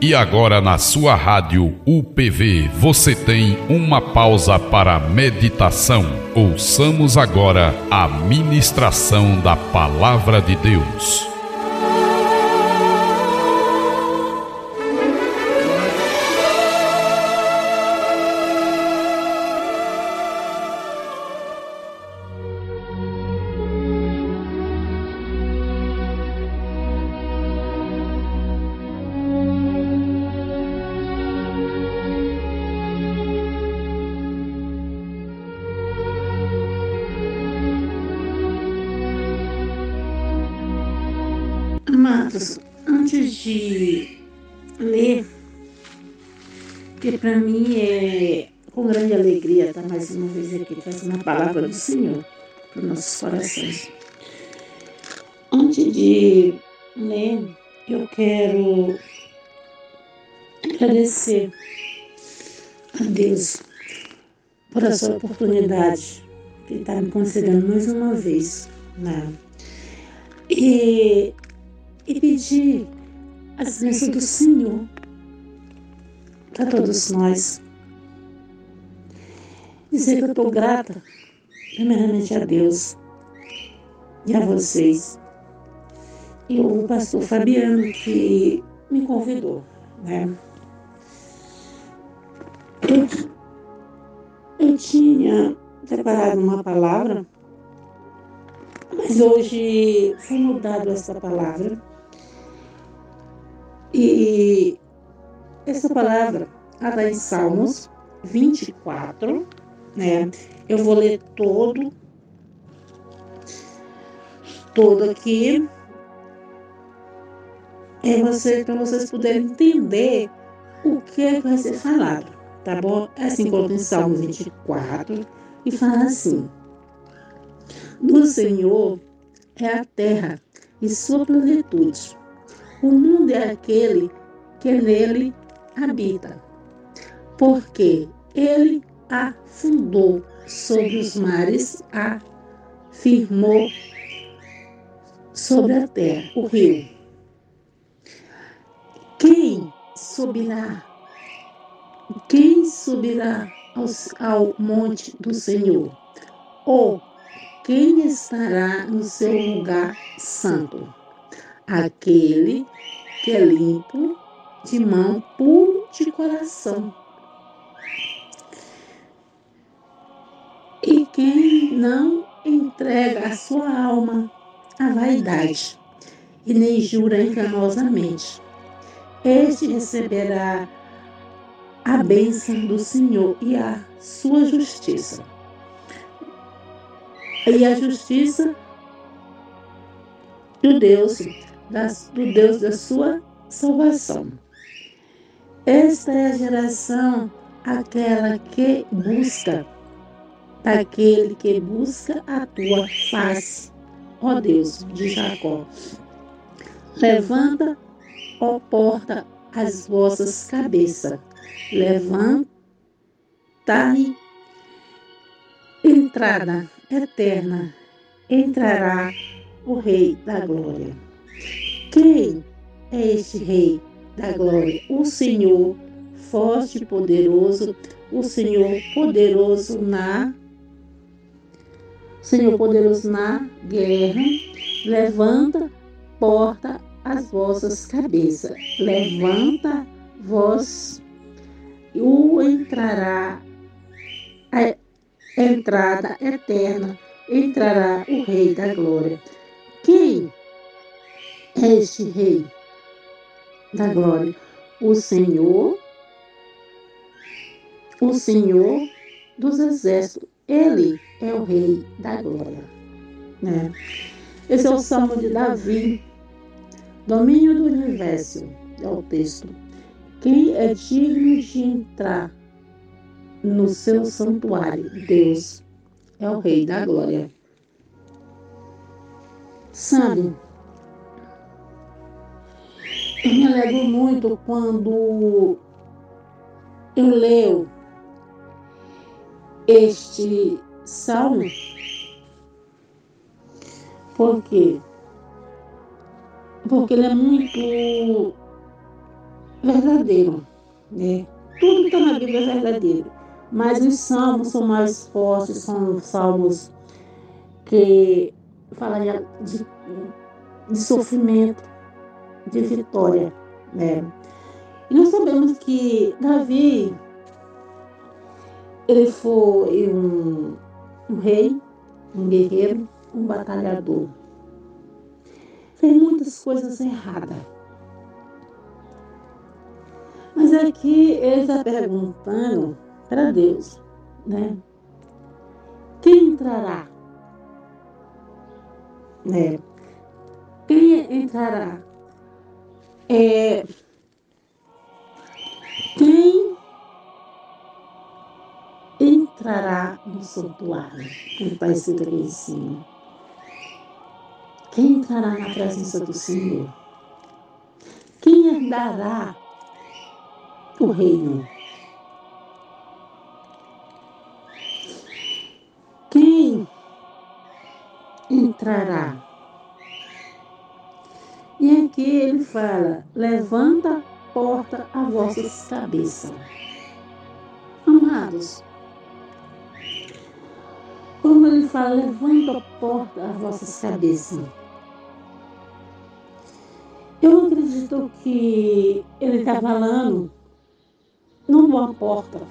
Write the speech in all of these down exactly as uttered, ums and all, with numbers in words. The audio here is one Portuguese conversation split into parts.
E agora na sua rádio U P V você tem uma pausa para meditação. Ouçamos agora a ministração da Palavra de Deus. Amados, antes de ler, que para mim é com grande alegria estar mais uma vez aqui trazendo a palavra do Senhor para os nossos corações. Antes de ler, eu quero agradecer a Deus por essa oportunidade que Ele está me concedendo mais uma vez, né? E E pedir as bênçãos do Senhor para todos nós. Dizer que eu estou grata, primeiramente a Deus e a vocês. E o pastor Fabiano que me convidou, né? Eu, eu tinha preparado uma palavra, mas hoje foi mudado essa palavra. E essa palavra está em Salmos vinte e quatro, né? Eu vou ler todo, todo aqui, é você, para vocês poderem entender o que é que vai ser falado, tá bom? É assim, encontra em Salmos vinte e quatro e fala assim: do Senhor é a terra e sua plenitude. O mundo é aquele que nele habita, porque ele a fundou sobre os mares, a firmou sobre a terra, o rio. Quem subirá? Quem subirá ao, ao monte do Senhor? Ou quem estará no seu lugar santo? Aquele que é limpo de mão, puro de coração. E quem não entrega a sua alma à vaidade, e nem jura enganosamente, este receberá a bênção do Senhor e a sua justiça. E a justiça do Deus, das, do Deus da sua salvação. Esta é a geração, aquela que busca, daquele que busca a tua face, ó Deus de Jacó. Levanta, ó porta, as vossas cabeças. Levanta-e, entrada eterna, entrará o Rei da Glória. Quem é este Rei da Glória? O Senhor, forte e poderoso, o Senhor poderoso na Senhor poderoso na guerra. Levanta, porta, as vossas cabeças. Levanta, vós, e o entrará a entrada eterna, entrará o Rei da Glória. Quem é este Rei da Glória? O Senhor, o Senhor dos Exércitos. Ele é o Rei da Glória, né? Esse é o Salmo de Davi. Domínio do universo é o texto. Quem é digno de entrar no seu santuário? Deus é o Rei da Glória. Sabe, eu me alegro muito quando eu leio este salmo. Por quê? Porque ele é muito verdadeiro, né? Tudo que está na Bíblia é verdadeiro. Mas os salmos são mais fortes, são salmos que falam de, de sofrimento, de vitória, né? E nós sabemos que Davi, ele foi um, um rei, um guerreiro, um batalhador. Fez muitas coisas erradas. Mas aqui ele está perguntando para Deus, né? Quem entrará? Né? Quem entrará? É, quem entrará no santuário? Que está escrito aqui em cima. Quem entrará na presença do Senhor? Quem herdará o reino? Quem entrará? E aqui ele fala: levanta a porta a vossas cabeças. Amados, quando ele fala levanta a porta a vossas cabeças, eu acredito que ele está falando não de uma porta,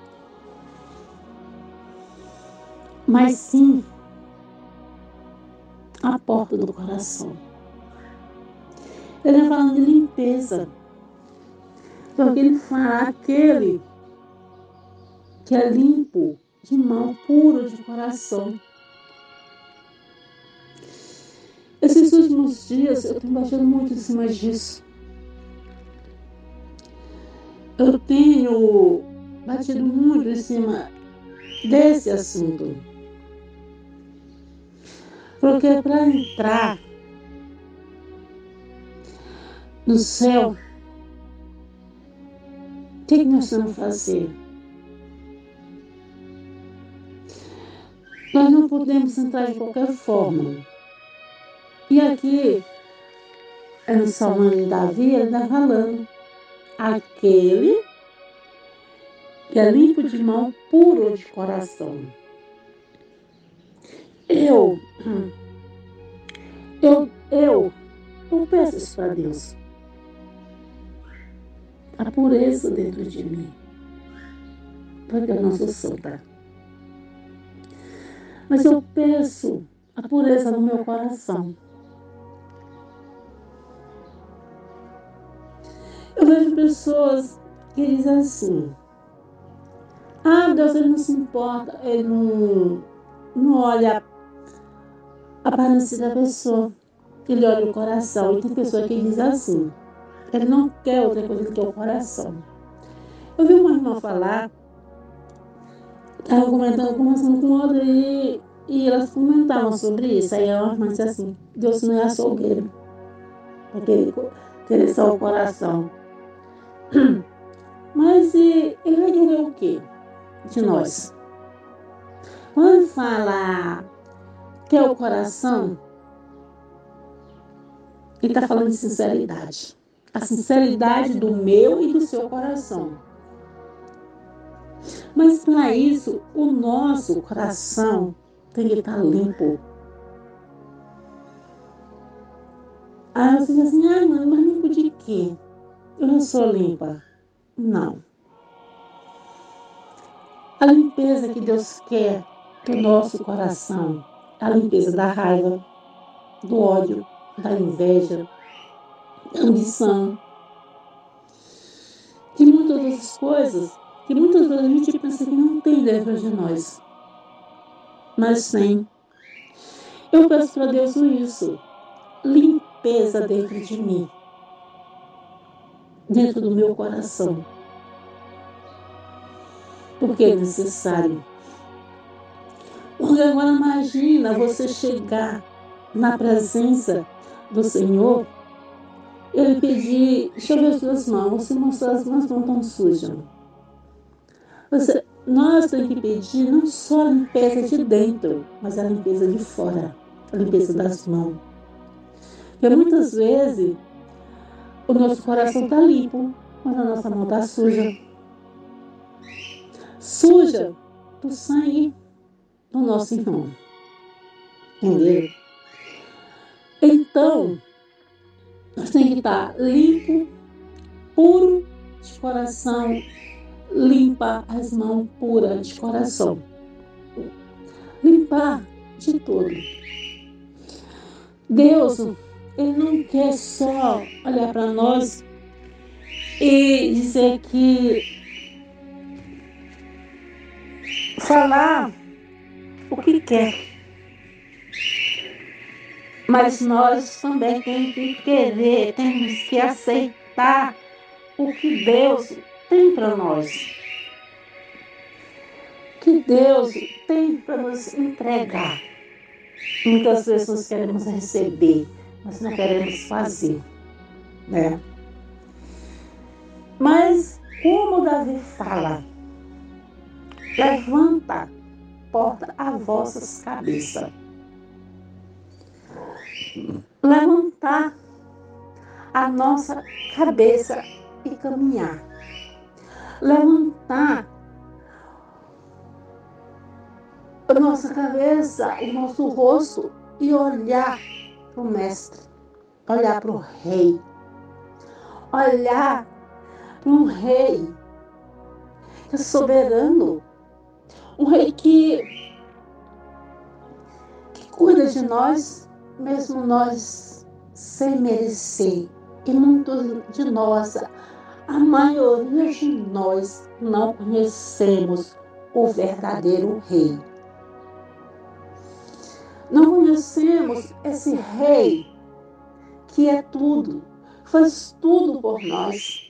mas sim a porta do coração. Ele está falando de limpeza, porque ele fala aquele que é limpo de mão, puro de coração. Esses últimos dias eu tenho batido muito em cima disso. Eu tenho batido muito em cima desse assunto. Porque para entrar no céu, o que, que nós temos que fazer? Nós não podemos entrar de qualquer forma. E aqui, no Salmo de Davi, ele está falando: aquele que é limpo de mão, puro de coração. Eu, eu, eu, eu peço isso para Deus. A pureza dentro de mim. Porque eu não sou santa. Mas eu peço a pureza no meu coração. Eu vejo pessoas que dizem assim: ah, Deus, ele não se importa, ele não, não olha a aparência da pessoa, ele olha o coração. E tem pessoa que diz assim: ele não quer outra coisa do que o coração. Eu vi uma irmã falar, estava comentando, conversando com outra, e, e elas comentavam sobre isso. Aí a irmã disse assim: Deus não é açougueiro, é querer, querer só o coração. Mas e, ele vai querer o quê de nós? Quando ele fala que é o coração, ele está falando de sinceridade. A sinceridade do meu e do seu coração. Mas para isso, o nosso coração tem que estar limpo. Aí você diz assim: ai, mãe, mas limpo de quê? Eu não sou limpa. Não. A limpeza que Deus quer do nosso coração, a limpeza da raiva, do ódio, da inveja, da ambição, de muitas outras coisas que muitas vezes a gente pensa que não tem dentro de nós. Mas tem. Eu peço para Deus isso. Limpeza dentro de mim. Dentro do meu coração. Porque é necessário. Porque agora imagina você chegar na presença do Senhor, ele pedir: deixa eu ver as suas mãos, você mostrou as mãos não estão sujas. Você, nós temos que pedir não só a limpeza de dentro, mas a limpeza de fora, a limpeza das mãos. Porque muitas vezes o nosso coração está limpo, quando a nossa mão está suja. Suja do sangue do nosso irmão. Entendeu? Então, nós temos que estar limpo, puro de coração, limpar as mãos puras de coração. Limpar de tudo. Deus, Ele não quer só olhar para nós e dizer que falar o que quer. Mas nós também temos que querer, temos que aceitar o que Deus tem para nós. Que Deus tem para nos entregar. Muitas vezes nós queremos receber, mas não queremos fazer, né? Mas como Davi fala, levanta, porta as vossas cabeças. Levantar a nossa cabeça e caminhar. Levantar a nossa cabeça, o nosso rosto e olhar para o Mestre, olhar para o Rei, olhar para um Rei que é soberano, um Rei que, que cuida de nós, mesmo nós sem merecer. E muitos de nós, a maioria de nós, não conhecemos o verdadeiro Rei. Não conhecemos esse Rei que é tudo, faz tudo por nós.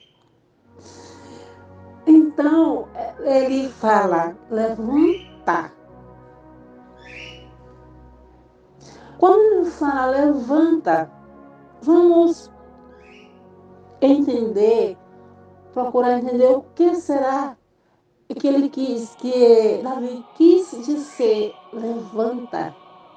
Então, ele fala, levanta. Quando ele fala levanta, vamos entender, procurar entender o que será que ele quis, que Davi quis dizer, levanta.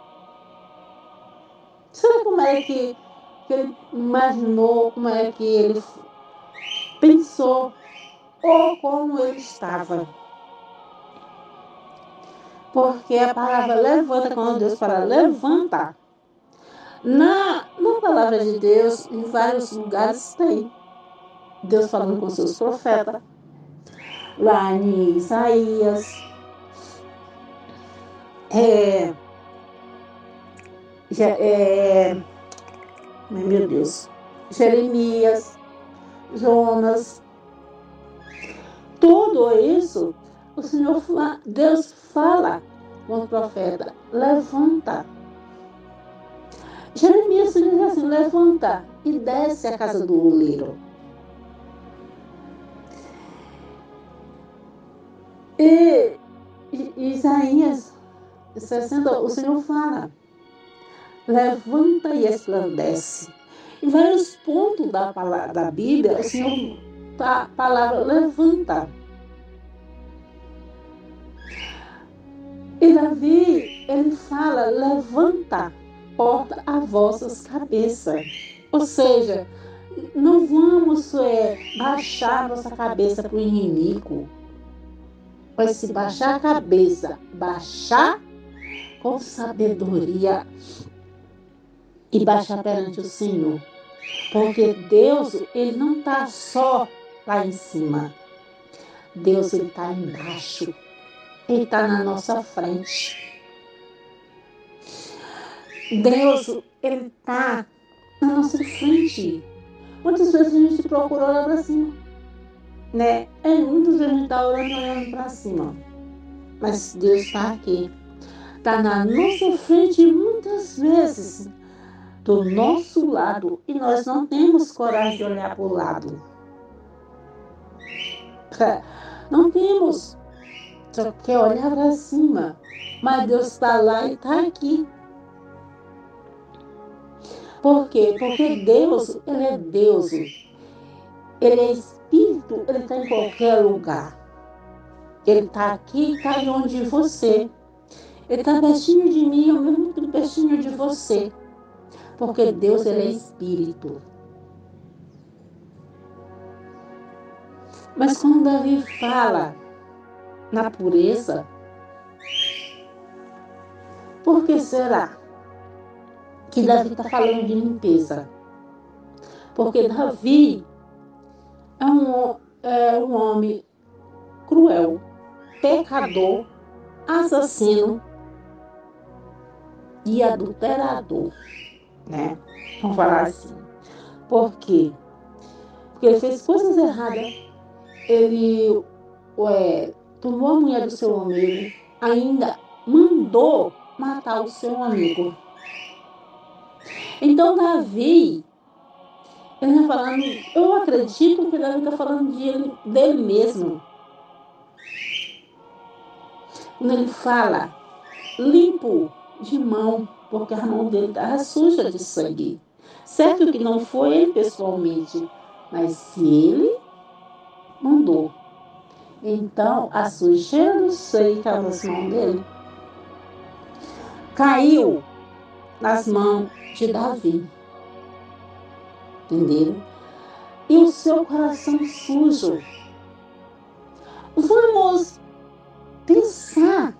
Será como é que, que ele imaginou, como é que ele pensou, ou como ele estava? Porque a palavra levanta, quando Deus fala levanta, na, na palavra de Deus, em vários lugares tem. Deus falando com seus profetas, lá em Isaías, é, é, meu Deus, Jeremias, Jonas, tudo isso, o Senhor, Deus fala com o profeta, levanta. Jeremias diz assim, levanta e desce a casa do oleiro. E, e Isaías sessenta, o Senhor fala, levanta e resplandece. Em vários pontos da, palavra, da Bíblia, o Senhor, a palavra levanta. E Davi, ele fala, levanta, porta as vossas cabeças. Ou seja, não vamos é, baixar nossa cabeça para o inimigo. Mas se baixar a cabeça, baixar com sabedoria e baixar perante o Senhor. Porque Deus, Ele não está só lá em cima. Deus, Ele está embaixo. Ele está na nossa frente. Deus, Ele está na nossa frente. Muitas vezes a gente procura olhar para cima. Né? É, muitas vezes a gente está orando olhando para cima. Mas Deus está aqui. Está na nossa frente muitas vezes. Do nosso lado. E nós não temos coragem de olhar para o lado. Não temos. Só quer olhar para cima. Mas Deus está lá e está aqui. Por quê? Porque Deus, Ele é Deus. Ele é Espírito, Ele está em qualquer lugar. Ele está aqui, está longe de você. Ele está pertinho de mim, eu mesmo estou pertinho de você. Porque Deus, Ele é Espírito. Mas quando Davi fala na pureza, por que será que Davi está falando de limpeza? Porque Davi é um, é um homem cruel, pecador, assassino e adulterador, né? Vamos falar assim. Por quê? Porque ele fez coisas erradas. Ele ué, tomou a mulher do seu amigo, ainda mandou matar o seu amigo. Então Davi, ele está falando, eu acredito que Davi está falando de ele, dele mesmo. Quando ele fala limpo de mão, porque a mão dele estava suja de sangue. Certo que não foi ele pessoalmente, mas ele mandou. Então, a sujeira do sangue que estava nas mãos dele caiu nas mãos de Davi. Entenderam? E o seu coração sujo. Vamos pensar.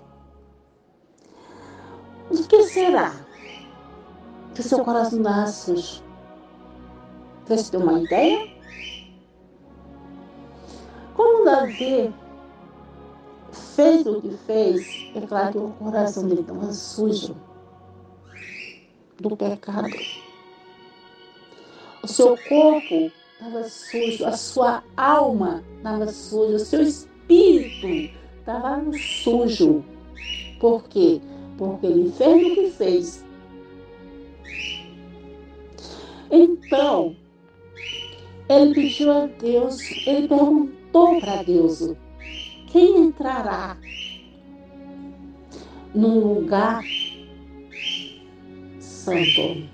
De que será que o seu coração estava sujo? Você tem uma ideia? Como Davi fez o que fez, é claro que o coração dele estava sujo do pecado. O seu corpo estava sujo, a sua alma estava suja, o seu espírito estava sujo. Por quê? Porque ele fez o que fez. Então, ele pediu a Deus, ele perguntou para Deus, quem entrará num lugar santo?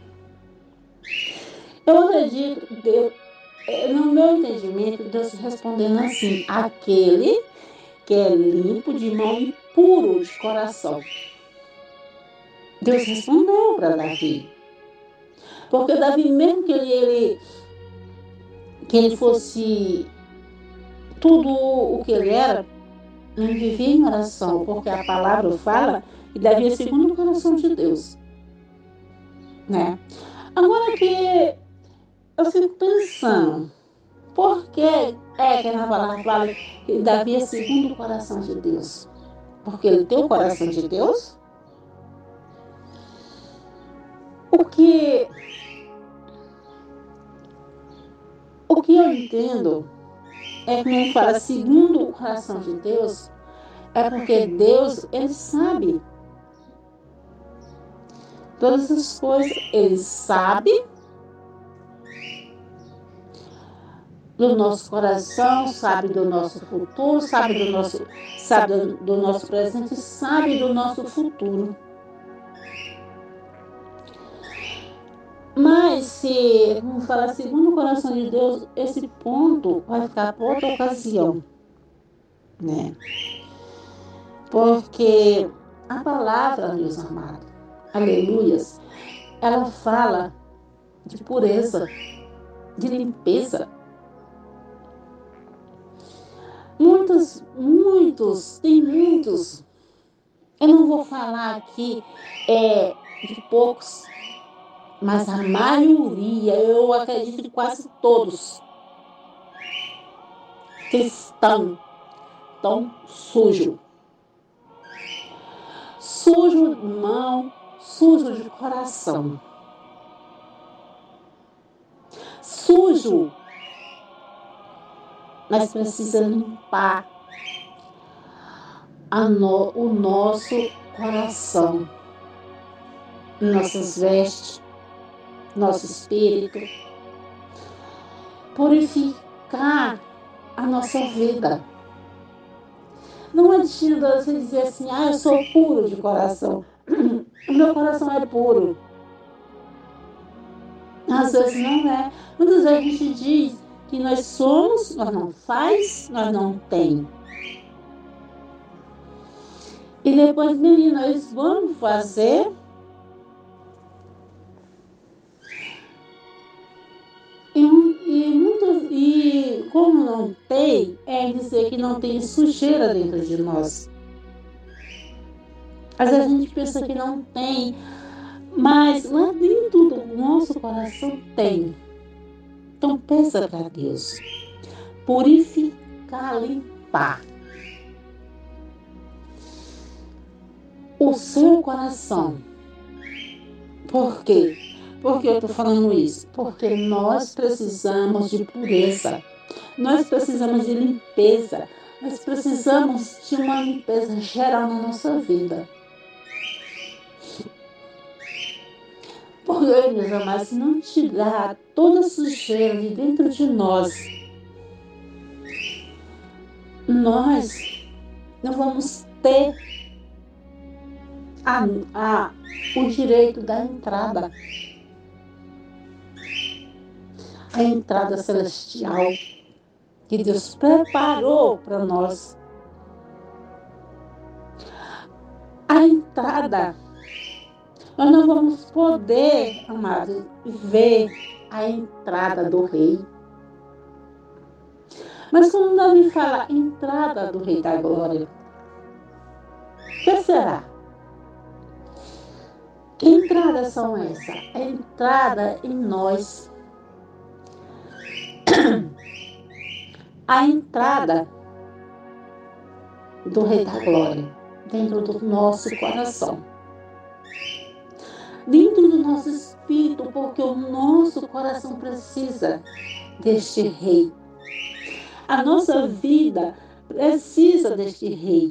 Eu acredito, Deus, no meu entendimento, Deus respondendo assim, aquele que é limpo de mão e puro de coração. Deus respondeu para Davi. Porque Davi, mesmo que ele, ele, que ele fosse tudo o que ele era, não vivia em oração, porque a palavra fala que Davi é segundo o coração de Deus. Né? Agora que eu fico pensando, por que é que na palavra fala que Davi é segundo o coração de Deus? Porque ele tem o coração de Deus? O que, o que eu entendo é que ele fala segundo o coração de Deus, é porque Deus, ele sabe todas as coisas, ele sabe do nosso coração, sabe do nosso futuro, sabe do nosso, sabe do, do nosso presente, sabe do nosso futuro. Mas se, como fala, segundo o coração de Deus, esse ponto vai ficar para outra ocasião, né? Porque a palavra, meus amados, aleluias, ela fala de pureza, de limpeza. Muitos, muitos, tem muitos, eu não vou falar aqui é, de poucos, mas a maioria, eu acredito que quase todos, que estão tão sujo. Sujo de mão, sujo de coração. Sujo. Nós precisamos limpar a no, o nosso coração, nossas vestes, nosso espírito, purificar a nossa vida. Não adianta você dizer assim, ah, eu sou puro de coração. O meu coração é puro. Às vezes não é. Muitas vezes a gente diz que nós somos, nós não faz, nós não tem. E depois, menina, nós vamos fazer. E, e, muito, e como não tem, é não tem sujeira dentro de nós. Às vezes a gente pensa que não tem, mas lá dentro do nosso coração tem. Então peça para Deus purificar, limpar o seu coração. Por quê? Por que eu estou falando isso? Porque nós precisamos de pureza, nós precisamos de limpeza, nós precisamos de uma limpeza geral na nossa vida. Porque, meus amados, se não tirar toda a sujeira de dentro de nós, nós não vamos ter a, a, o direito da entrada. A entrada celestial que Deus preparou para nós. A entrada. Nós não vamos poder, amados, ver a entrada do Rei. Mas quando Davi fala entrada do Rei da Glória, o que será? Que entradas são essas? A entrada em nós. A entrada do Rei da Glória dentro do nosso coração. Dentro do nosso espírito, porque o nosso coração precisa deste Rei. A nossa vida precisa deste Rei.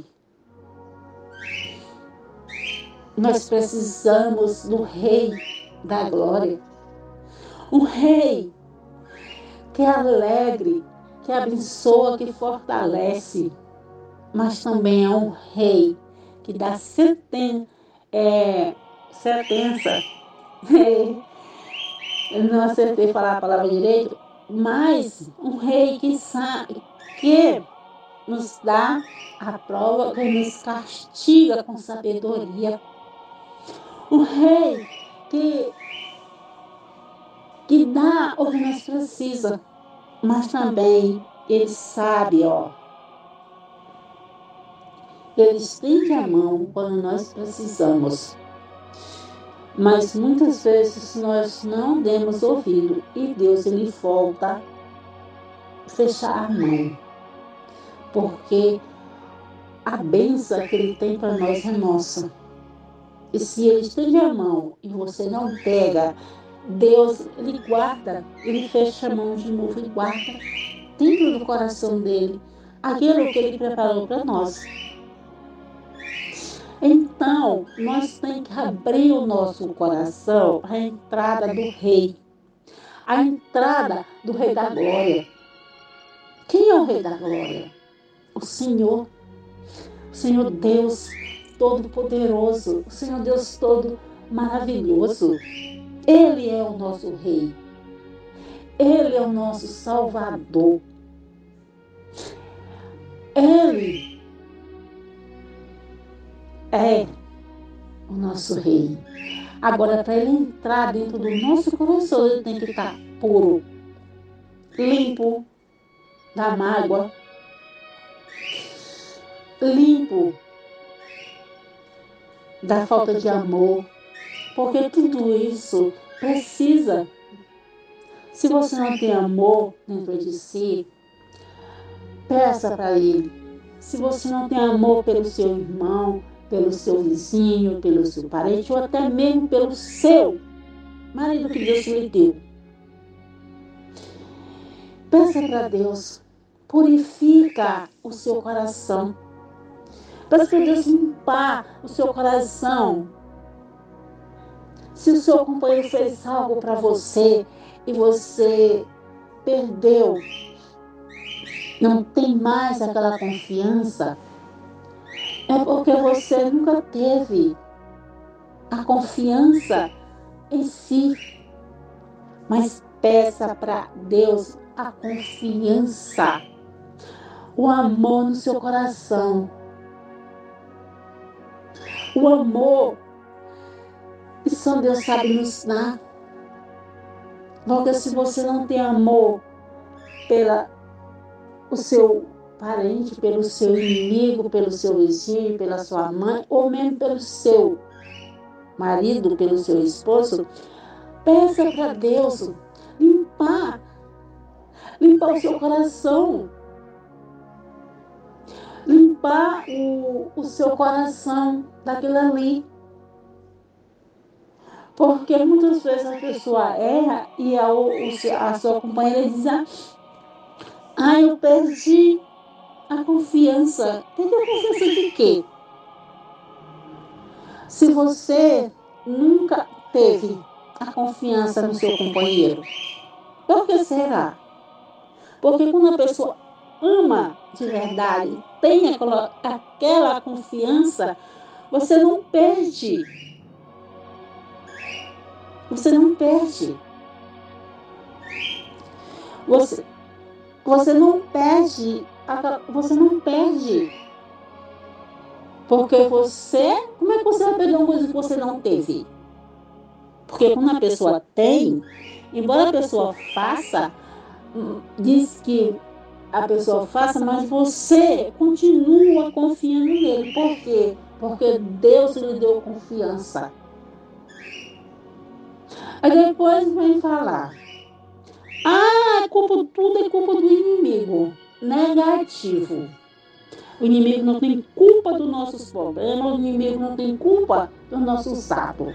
Nós precisamos do Rei da Glória. Um Rei que é alegre, que abençoa, que fortalece, mas também é um Rei que dá senten, é, sentença. Eu não acertei falar a palavra direito, mas um Rei que sabe, que nos dá a prova, que nos castiga com sabedoria. Um Rei que, que dá o que nós precisamos, mas também Ele sabe, ó. Ele estende a mão quando nós precisamos. Mas muitas vezes nós não demos ouvido e Deus Ele volta a fechar a mão. Porque a bênção que Ele tem para nós é nossa. E se Ele estende a mão e você não pega, Deus, Ele guarda, Ele fecha a mão de novo e guarda dentro do coração dEle aquilo que Ele preparou para nós. Então, nós temos que abrir o nosso coração à entrada do Rei, à entrada do Rei da Glória. Quem é o Rei da Glória? O Senhor, o Senhor Deus Todo-Poderoso, o Senhor Deus Todo Maravilhoso. Ele é o nosso Rei, Ele é o nosso Salvador. Ele é o nosso Rei. Agora, para Ele entrar dentro do nosso coração, Ele tem que estar puro, limpo da mágoa, limpo da falta de amor, porque tudo isso precisa. Se você não tem amor dentro de si, peça para Ele. Se você não tem amor pelo seu irmão, pelo seu vizinho, pelo seu parente, ou até mesmo pelo seu marido que Deus lhe deu, peça para Deus, purifica o seu coração. Peça para Deus limpar o seu coração. Se o seu companheiro fez algo para você e você perdeu, não tem mais aquela confiança, é porque você nunca teve a confiança em si. Mas peça para Deus a confiança, o amor no seu coração. O amor que só Deus sabe nos dar. Porque se você não tem amor pela o seu parente, pelo seu inimigo, pelo seu vizinho, pela sua mãe, ou mesmo pelo seu marido, pelo seu esposo, peça para Deus limpar, limpar o seu coração, limpar o, o seu coração daquilo ali. Porque muitas vezes a pessoa erra e a, o, a sua companheira diz: ah, eu perdi a confiança. Perdeu a confiança de quê? Se você nunca teve a confiança no seu companheiro, por que será? Porque quando a pessoa ama de verdade, tem aquela, aquela confiança, você não perde. Você não perde. Você, você não perde. Você não perde. Porque você... Como é que você vai perder uma coisa que você não teve? Porque quando a pessoa tem, embora a pessoa faça, diz que a pessoa faça, mas você continua confiando nele. Por quê? Porque Deus lhe deu confiança. Aí depois vem falar: ah, é culpa, tudo é culpa do inimigo. Negativo. O inimigo não tem culpa dos nossos problemas, o inimigo não tem culpa dos nossos atos.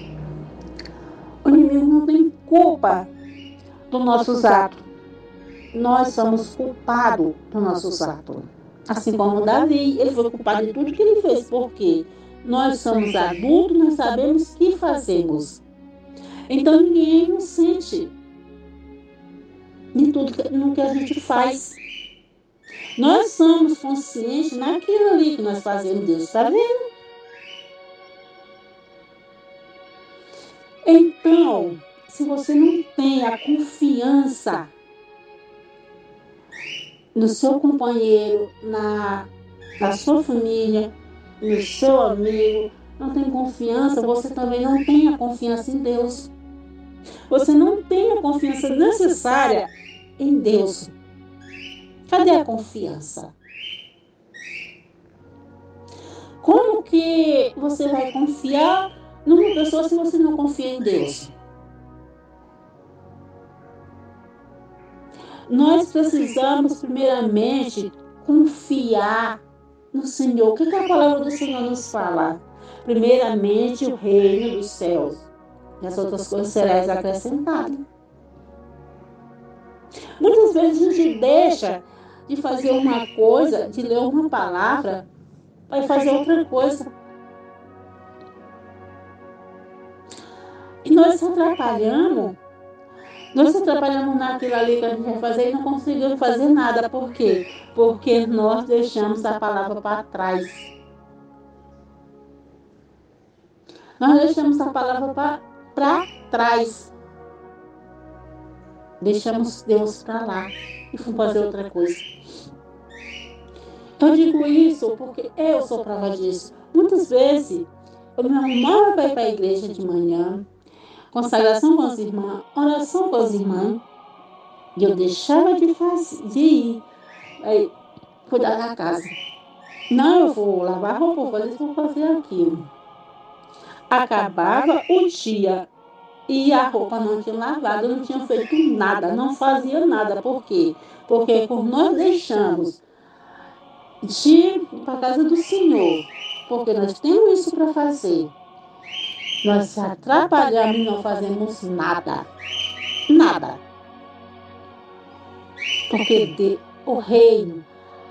O inimigo não tem culpa dos nossos atos. Nós somos culpados dos nossos atos. Assim como Davi, ele foi culpado de tudo que ele fez, porque nós somos adultos, nós sabemos o que fazemos. Então ninguém é inocente de tudo que, no que a gente faz. Nós somos conscientes naquilo ali que nós fazemos, Deus está vendo. Então, se você não tem a confiança no seu companheiro, na, na sua família, no seu amigo, não tem confiança, você também não tem a confiança em Deus. Você não tem a confiança necessária em Deus. Cadê a confiança? Como que você vai confiar numa pessoa se você não confia em Deus? Nós precisamos, primeiramente, confiar no Senhor. O que, que a palavra do Senhor nos fala? Primeiramente, o reino dos céus. E as outras coisas serão acrescentadas. Muitas vezes a gente deixa de fazer uma coisa, de ler uma palavra, vai fazer outra coisa. E nós se atrapalhamos. Nós se atrapalhamos naquilo ali que a gente vai fazer e não conseguimos fazer nada. Por quê? Porque nós deixamos a palavra para trás. Nós deixamos a palavra para trás. Deixamos Deus para lá e fomos fazer outra coisa. Eu digo isso porque eu sou prova disso. Muitas vezes eu me arrumava para ir para a igreja de manhã, consagração com as irmãs, oração com as irmãs, e eu deixava de, fazer, de ir aí, cuidar da casa. Não, eu vou lavar roupa, vou fazer isso, vou fazer aquilo. Acabava o dia e a roupa não tinha lavado, não tinha feito nada, não fazia nada. Por quê? Porque por nós deixamos de ir para a casa do Senhor, porque nós temos isso para fazer, nós se atrapalhamos e não fazemos nada. Nada. Porque de, o reino,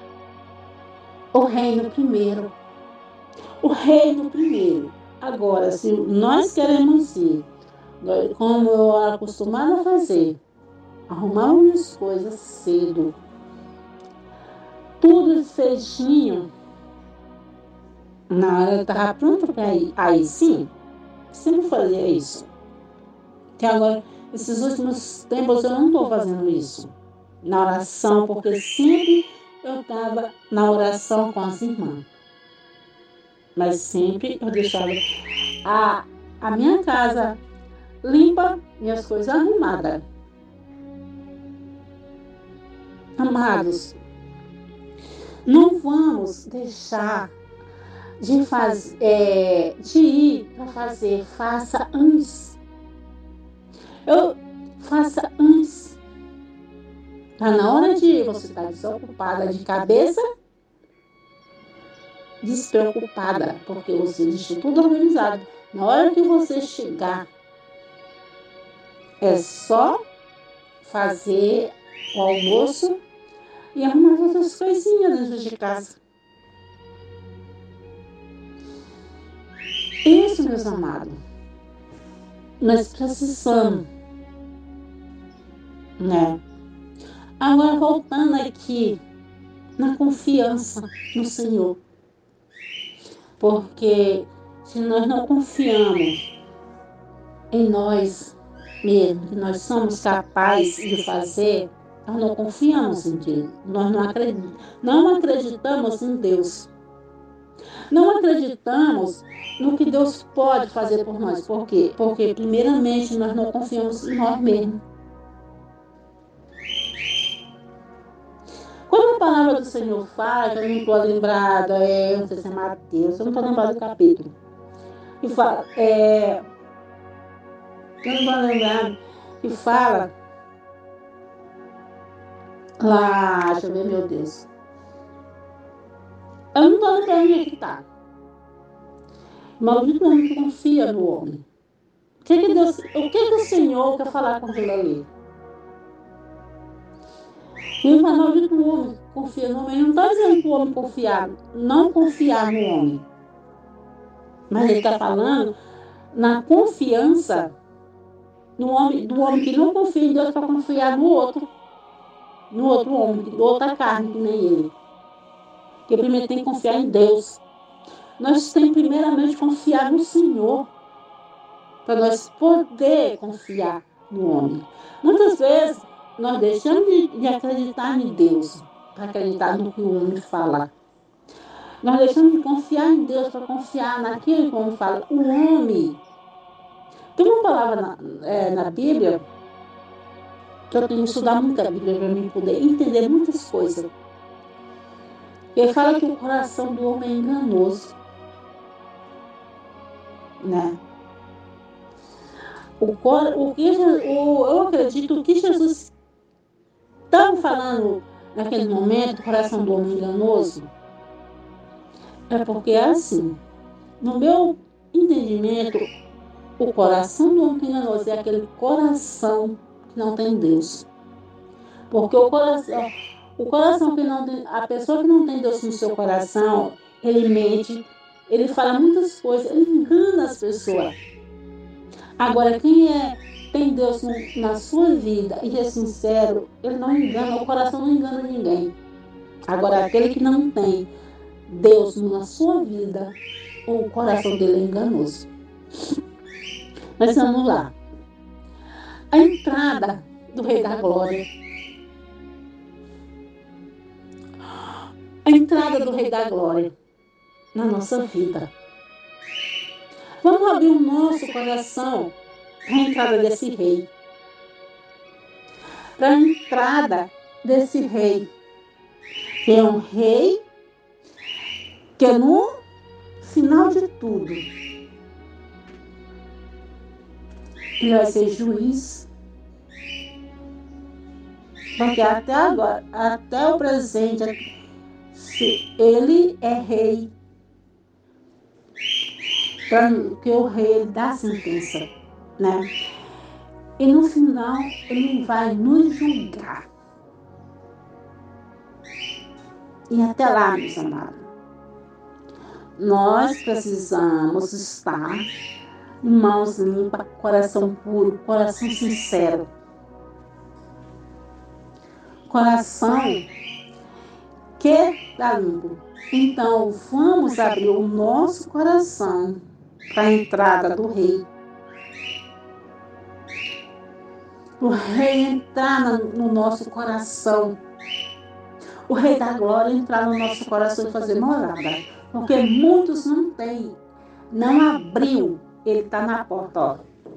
o reino primeiro. O reino primeiro. Agora, se nós queremos ir, como eu era acostumada a fazer, arrumar minhas coisas cedo, tudo feitinho, na hora eu estava pronta para ir. Aí sim, sempre fazia isso. Até agora, esses últimos tempos eu não estou fazendo isso. Na oração, porque sempre eu estava na oração com as irmãs. Mas sempre eu deixava a, a minha casa limpa e as coisas arrumadas. Amados, Não vamos deixar de, faz, é, de ir para fazer, faça antes. Eu faça antes. Tá na hora de ir, você está desocupada de cabeça, despreocupada, porque você deixou tudo organizado. Na hora que você chegar, é só fazer o almoço e arrumar outras coisinhas dentro de casa. Isso, meus amados, nós precisamos, né? Agora, voltando aqui na confiança no Senhor. Porque se nós não confiamos em nós mesmos, que nós somos capazes de fazer, nós não confiamos em Deus. Nós não acreditamos, não acreditamos em Deus. Não acreditamos no que Deus pode fazer por nós. Por quê? Porque, primeiramente, nós não confiamos em nós mesmos. Quando a palavra do Senhor fala, que eu não estou lembrada, é, não sei se é Mateus, eu não estou lembrada do capítulo. E fala, é, eu não estou lembrada, e fala, lá, deixa eu ver, meu Deus. Eu não estou lembrando onde é que está. Maldito homem que confia no homem. O que, que, Deus, o, que, que o Senhor quer falar com aquilo ali? Ele fala, maldito o homem que confia no homem. Ele não está dizendo que o homem confiar, não confiar no homem. Mas ele está falando na confiança no homem, do homem que não confia em Deus para confiar no outro. No outro homem, do outra carne, que nem ele. Porque primeiro tem que confiar em Deus. Nós temos primeiramente que confiar no Senhor. Para nós poder confiar no homem. Muitas vezes nós deixamos de, de acreditar em Deus para acreditar no que o homem fala. Nós deixamos de confiar em Deus para confiar naquilo que o homem fala. O homem. Tem uma palavra na, é, na Bíblia que eu tenho que estudar muito a Bíblia para mim poder entender muitas coisas. Ele fala que o coração do homem é enganoso. Né? O, o que, o, eu acredito que Jesus estava falando naquele momento, o coração do homem enganoso, é porque é assim, no meu entendimento, o coração do homem enganoso é aquele coração que não tem Deus. Porque o coração, o coração que não tem, a pessoa que não tem Deus no seu coração, ele mente, ele fala muitas coisas, ele engana as pessoas. Agora, quem é, tem Deus no, na sua vida e é sincero, ele não engana, o coração não engana ninguém. Agora, aquele que não tem Deus na sua vida, o coração dele é enganoso. Mas vamos lá. A entrada do Rei da Glória. A entrada do Rei da Glória na nossa vida. Vamos abrir o nosso coração para a entrada desse rei. Para a entrada desse rei. Que é um rei que é no final de tudo. Ele vai ser juiz. Porque até agora, até o presente, ele é rei. Porque o rei dá sentença, né? E no final, ele vai nos julgar. E até lá, meus amados, nós precisamos estar em mãos limpas, coração puro, coração sincero. Coração que está limpo. Então, vamos abrir o nosso coração para a entrada do rei. O rei entrar no nosso coração. O Rei da Glória entrar no nosso coração e fazer morada. Porque muitos não têm. Não abriu. Ele está na porta, ó.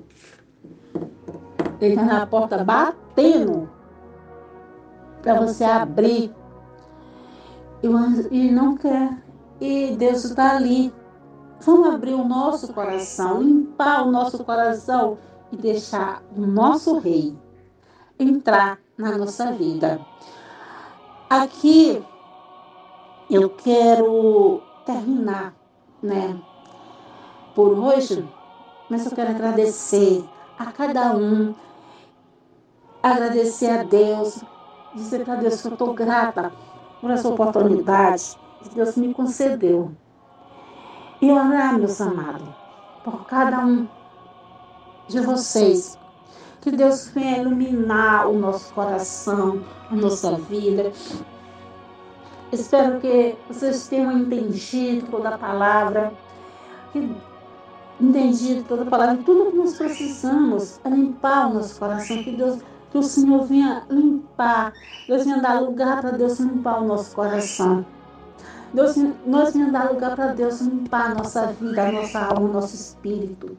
Ele está na porta batendo para você abrir e não quer. E Deus está ali. Vamos abrir o nosso coração, limpar o nosso coração e deixar o nosso rei entrar na nossa vida. Aqui eu quero terminar, né, por hoje, mas eu quero agradecer a cada um, agradecer a Deus, dizer para Deus que eu estou grata por essa oportunidade que Deus me concedeu. E orar, meus amados, por cada um de vocês. Que Deus venha iluminar o nosso coração, a nossa vida. Espero que vocês tenham entendido toda a palavra, que entendido toda a palavra, tudo que nós precisamos é limpar o nosso coração, que Deus, que o Senhor venha limpar, Deus venha dar lugar para Deus limpar o nosso coração. Deus, nós venhamos dar lugar para Deus limpar a nossa vida, a nossa alma, o nosso espírito.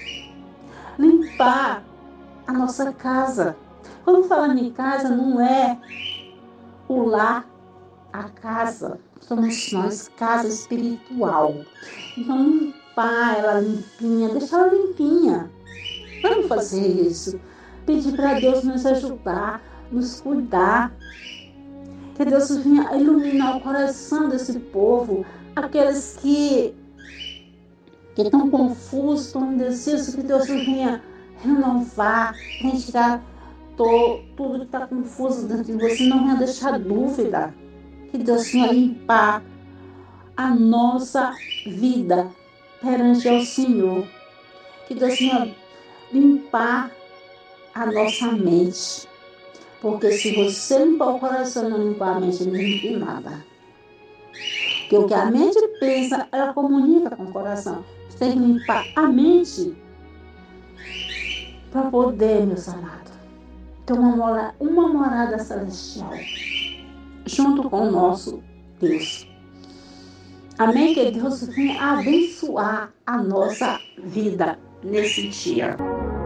Limpar a nossa casa. Quando falamos em casa, não é o lar, a casa. Somos nós, casa espiritual. Então, limpar ela limpinha, deixar ela limpinha. Vamos fazer isso. Pedir para Deus nos ajudar, nos cuidar. Que Deus venha iluminar o coração desse povo, aqueles que, que estão confusos, estão indecisos, que Deus venha renovar, retirar to, tudo que está confuso dentro de você, não venha deixar dúvida. Que Deus venha limpar a nossa vida perante ao Senhor. Que Deus venha limpar a nossa mente. Porque se você limpar o coração e não limpar a mente, não limpa nada. Porque o que a mente pensa, ela comunica com o coração. Você tem que limpar a mente para poder, meus amados, ter uma morada, uma morada celestial junto com o nosso Deus. Amém? Que Deus venha abençoar a nossa vida nesse dia.